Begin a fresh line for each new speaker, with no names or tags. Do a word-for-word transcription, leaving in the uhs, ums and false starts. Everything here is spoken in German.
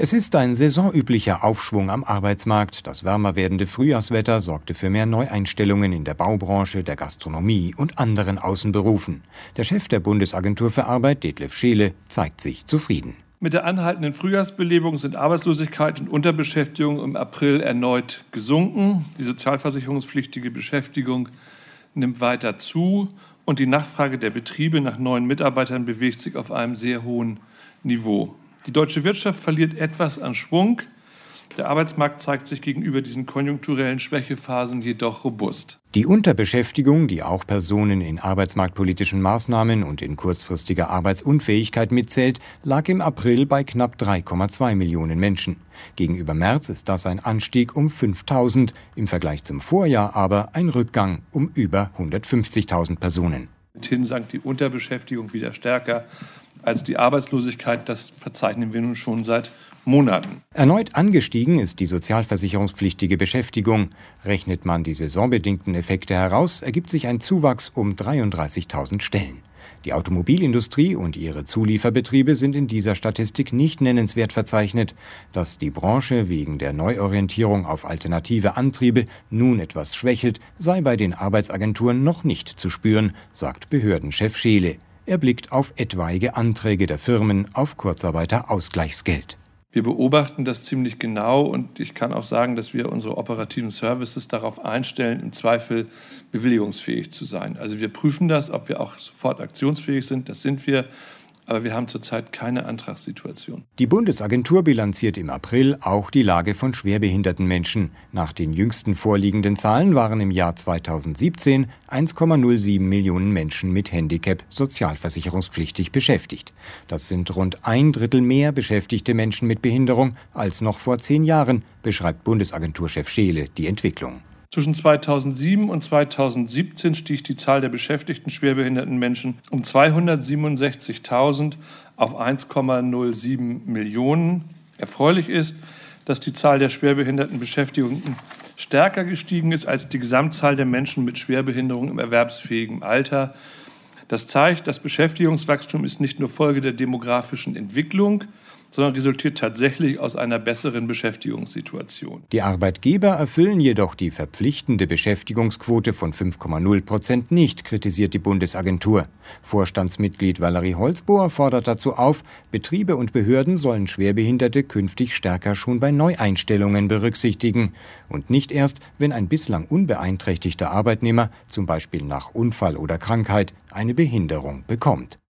Es ist ein saisonüblicher Aufschwung am Arbeitsmarkt. Das wärmer werdende Frühjahrswetter sorgte für mehr Neueinstellungen in der Baubranche, der Gastronomie und anderen Außenberufen. Der Chef der Bundesagentur für Arbeit, Detlef Scheele, zeigt sich zufrieden.
Mit der anhaltenden Frühjahrsbelebung sind Arbeitslosigkeit und Unterbeschäftigung im April erneut gesunken. Die sozialversicherungspflichtige Beschäftigung nimmt weiter zu und die Nachfrage der Betriebe nach neuen Mitarbeitern bewegt sich auf einem sehr hohen Niveau. Die deutsche Wirtschaft verliert etwas an Schwung. Der Arbeitsmarkt zeigt sich gegenüber diesen konjunkturellen Schwächephasen jedoch robust.
Die Unterbeschäftigung, die auch Personen in arbeitsmarktpolitischen Maßnahmen und in kurzfristiger Arbeitsunfähigkeit mitzählt, lag im April bei knapp drei Komma zwei Millionen Menschen. Gegenüber März ist das ein Anstieg um fünftausend, im Vergleich zum Vorjahr aber ein Rückgang um über hundertfünfzigtausend Personen.
Mithin sank die Unterbeschäftigung wieder stärker als die Arbeitslosigkeit. Das verzeichnen wir nun schon seit Monaten.
Erneut angestiegen ist die sozialversicherungspflichtige Beschäftigung. Rechnet man die saisonbedingten Effekte heraus, ergibt sich ein Zuwachs um dreiunddreißigtausend Stellen. Die Automobilindustrie und ihre Zulieferbetriebe sind in dieser Statistik nicht nennenswert verzeichnet. Dass die Branche wegen der Neuorientierung auf alternative Antriebe nun etwas schwächelt, sei bei den Arbeitsagenturen noch nicht zu spüren, sagt Behördenchef Scheele. Er blickt auf etwaige Anträge der Firmen auf Kurzarbeiterausgleichsgeld.
Wir beobachten das ziemlich genau und ich kann auch sagen, dass wir unsere operativen Services darauf einstellen, im Zweifel bewilligungsfähig zu sein. Also wir prüfen das, ob wir auch sofort aktionsfähig sind, das sind wir, aber wir haben zurzeit keine Antragssituation.
Die Bundesagentur bilanziert im April auch die Lage von schwerbehinderten Menschen. Nach den jüngsten vorliegenden Zahlen waren im Jahr zweitausendsiebzehn eins Komma null sieben Millionen Menschen mit Handicap sozialversicherungspflichtig beschäftigt. Das sind rund ein Drittel mehr beschäftigte Menschen mit Behinderung als noch vor zehn Jahren, beschreibt Bundesagenturchef Scheele die Entwicklung.
Zwischen zweitausendsieben und zweitausendsiebzehn stieg die Zahl der beschäftigten schwerbehinderten Menschen um zweihundertsiebenundsechzigtausend auf eins Komma null sieben Millionen. Erfreulich ist, dass die Zahl der schwerbehinderten Beschäftigten stärker gestiegen ist als die Gesamtzahl der Menschen mit Schwerbehinderung im erwerbsfähigen Alter. Das zeigt, das Beschäftigungswachstum ist nicht nur Folge der demografischen Entwicklung, sondern resultiert tatsächlich aus einer besseren Beschäftigungssituation.
Die Arbeitgeber erfüllen jedoch die verpflichtende Beschäftigungsquote von fünf Komma null Prozent nicht, kritisiert die Bundesagentur. Vorstandsmitglied Valerie Holzbohr fordert dazu auf, Betriebe und Behörden sollen Schwerbehinderte künftig stärker schon bei Neueinstellungen berücksichtigen und nicht erst, wenn ein bislang unbeeinträchtigter Arbeitnehmer, zum Beispiel nach Unfall oder Krankheit, eine Behinderung bekommt.